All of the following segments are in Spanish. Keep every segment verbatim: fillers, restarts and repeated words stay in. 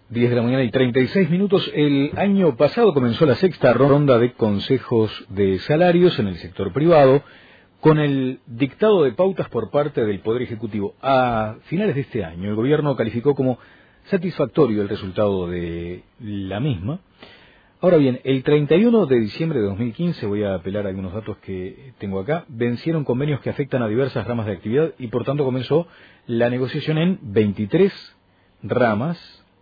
diez de la mañana y treinta y seis minutos. El año pasado comenzó la sexta ronda de consejos de salarios en el sector privado, con el dictado de pautas por parte del Poder Ejecutivo. A finales de este año, el gobierno calificó como satisfactorio el resultado de la misma. Ahora bien, el treinta y uno de diciembre de dos mil quince, voy a apelar a algunos datos que tengo acá, vencieron convenios que afectan a diversas ramas de actividad y por tanto comenzó la negociación en veintitrés ramas,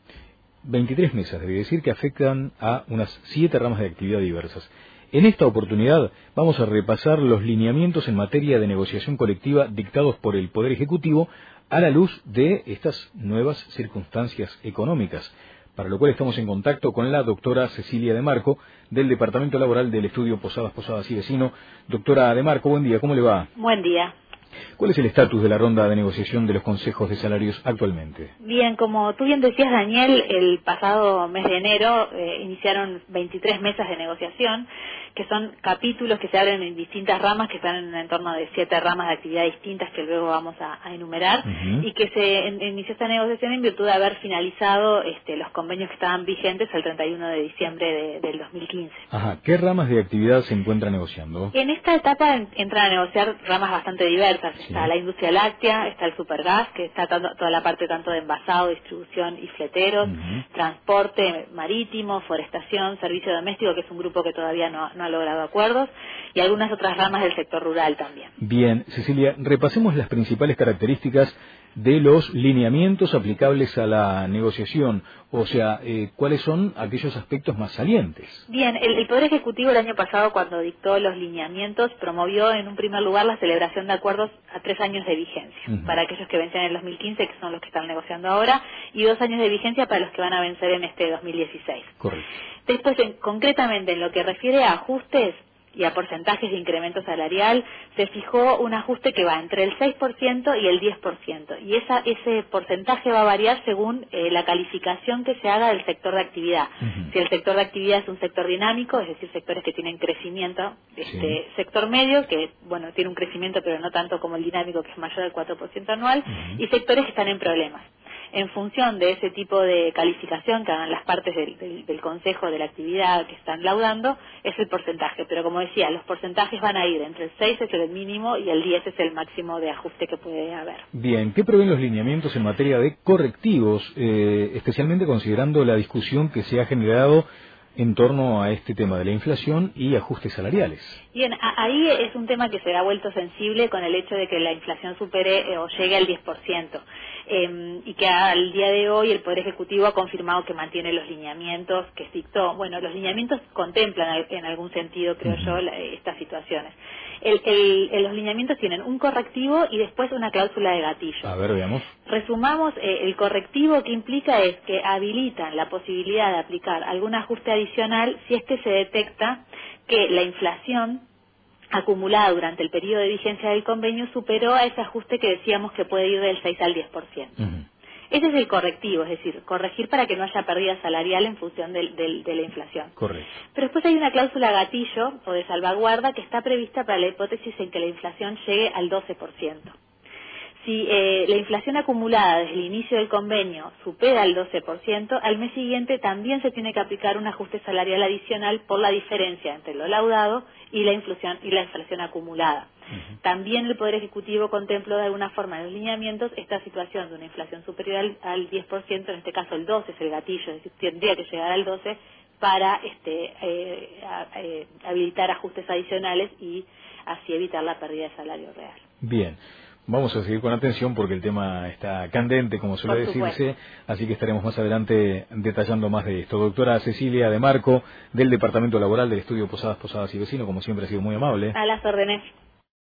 veintitrés mesas, debe decir, que afectan a unas siete ramas de actividad diversas. En esta oportunidad vamos a repasar los lineamientos en materia de negociación colectiva dictados por el Poder Ejecutivo a la luz de estas nuevas circunstancias económicas, para lo cual estamos en contacto con la doctora Cecilia De Marco, del Departamento Laboral del Estudio Posadas, Posadas y Vecino. Doctora De Marco, buen día, ¿cómo le va? Buen día. ¿Cuál es el estatus de la ronda de negociación de los consejos de salarios actualmente? Bien, como tú bien decías, Daniel, el pasado mes de enero eh, iniciaron veintitrés mesas de negociación, que son capítulos que se abren en distintas ramas, que están en torno de siete ramas de actividad distintas que luego vamos a, a enumerar, uh-huh. y que se en, inició esta negociación en virtud de haber finalizado este, los convenios que estaban vigentes el treinta y uno de diciembre de, del dos mil quince. Ajá. ¿Qué ramas de actividad se encuentran negociando? En esta etapa en, entran a negociar ramas bastante diversas. Sí. Está la industria láctea, está el supergas, que está tanto, toda la parte tanto de envasado, distribución y fleteros, uh-huh. transporte marítimo, forestación, servicio doméstico, que es un grupo que todavía no, no ha logrado acuerdos, y algunas otras ramas del sector rural también. Bien, Cecilia, repasemos las principales características de los lineamientos aplicables a la negociación, o sea, eh, ¿cuáles son aquellos aspectos más salientes? Bien, el, el Poder Ejecutivo el año pasado, cuando dictó los lineamientos, promovió en un primer lugar la celebración de acuerdos a tres años de vigencia, uh-huh. para aquellos que vencen en el dos mil quince, que son los que están negociando ahora, y dos años de vigencia para los que van a vencer en este dos mil dieciséis. Correcto. Después, en, concretamente, en lo que refiere a ajustes y a porcentajes de incremento salarial, se fijó un ajuste que va entre el seis por ciento y el diez por ciento. Y esa, ese porcentaje va a variar según eh, la calificación que se haga del sector de actividad. Uh-huh. Si el sector de actividad es un sector dinámico, es decir, sectores que tienen crecimiento, este sí. sector medio, que bueno tiene un crecimiento pero no tanto como el dinámico, que es mayor al cuatro por ciento anual, uh-huh. y sectores que están en problemas. En función de ese tipo de calificación que hagan las partes del, del, del consejo de la actividad que están laudando, es el porcentaje. Pero como decía, los porcentajes van a ir entre el seis, es el mínimo, y el diez es el máximo de ajuste que puede haber. Bien, ¿qué prevén los lineamientos en materia de correctivos, eh, especialmente considerando la discusión que se ha generado en torno a este tema de la inflación y ajustes salariales? Bien, ahí es un tema que se ha vuelto sensible con el hecho de que la inflación supere eh, o llegue al diez por ciento. Eh, y que al día de hoy el Poder Ejecutivo ha confirmado que mantiene los lineamientos que dictó. Bueno, los lineamientos contemplan en algún sentido, creo uh-huh. yo, la, estas situaciones. El, el, el, los lineamientos tienen un correctivo y después una cláusula de gatillo. A ver, veamos. Resumamos, eh, el correctivo que implica es que habilitan la posibilidad de aplicar algún ajuste adicional si es que se detecta que la inflación acumulada durante el periodo de vigencia del convenio superó a ese ajuste que decíamos que puede ir del seis al diez por ciento. Uh-huh. Ese es el correctivo, es decir, corregir para que no haya pérdida salarial en función de, de, de la inflación. Correcto. Pero después hay una cláusula gatillo o de salvaguarda que está prevista para la hipótesis en que la inflación llegue al doce por ciento. Si eh, la inflación acumulada desde el inicio del convenio supera el doce por ciento, al mes siguiente también se tiene que aplicar un ajuste salarial adicional por la diferencia entre lo laudado y la inflación, y la inflación acumulada. Uh-huh. También el Poder Ejecutivo contempló de alguna forma en los lineamientos esta situación de una inflación superior al, al diez por ciento, en este caso el doce es el gatillo, es decir, tendría que llegar al doce para este, eh, a, eh, habilitar ajustes adicionales y así evitar la pérdida de salario real. Bien. Vamos a seguir con atención porque el tema está candente, como suele decirse, así que estaremos más adelante detallando más de esto. Doctora Cecilia De Marco, del Departamento Laboral del Estudio Posadas, Posadas y Vecino, como siempre ha sido muy amable. A las órdenes.